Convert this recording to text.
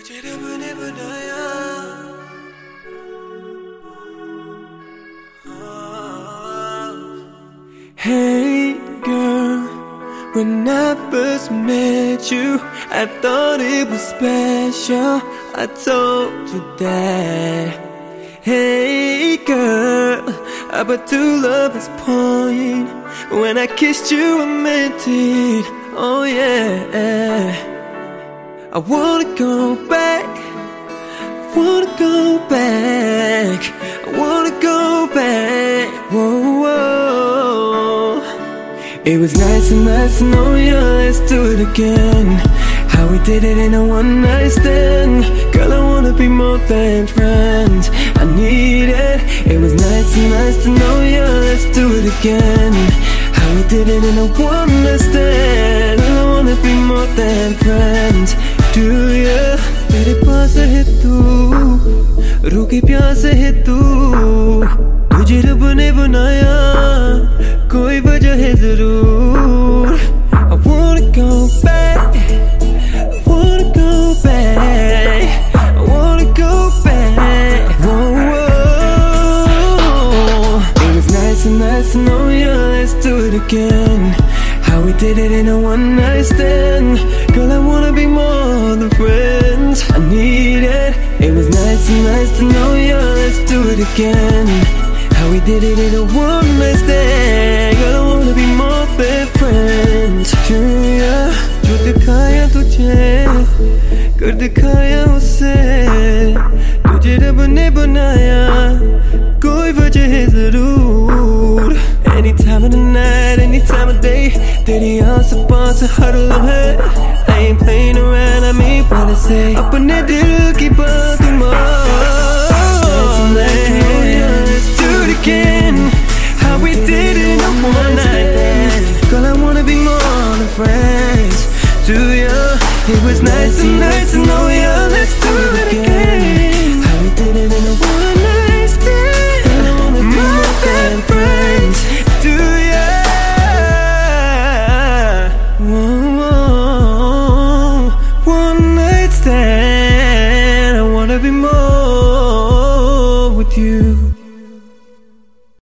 तुझे रब ने बनाया Hey girl, when I first met you, I thought it was special. I told you that. Hey girl, but to lover's point, when I kissed you I meant it. Oh yeah, I wanna go back, wanna go back, I wanna go back. Whoa, whoa. It was nice to know you, let's do it again. How we did it in a one night stand. Girl, I wanna be more than friends, I need it. It was nice to know you, let's do it again. How we did it in a one night stand. Girl, I wanna be more than friends. Do ya? मेरे पास है तू, रूखी प्यास है तू, तुझे रब ने बनाया, कोई वजह है जरूर. I wanna go back, I wanna go back, I wanna go back. Whoa, whoa. It was nice to know you, let's do it again. How we did it in a one night stand. Girl, I wanna be more than friends, I need it. It was nice to know you, let's do it again. How we did it in a one night stand. Girl, I wanna be more than friends. Yeah, जो दिखाया तुझे कर दिखाया उसे, तुझे रब ने बनाया, कोई वजह है जरूर. Any time of the night, any time of day, तेरी आस पास हर लम्हे. I ain't playing around, I mean what I say. अपने दिल की बात मान. Let's do it again. How we did it in one night. Girl, I wanna be more than friends. Do ya? It was nice to know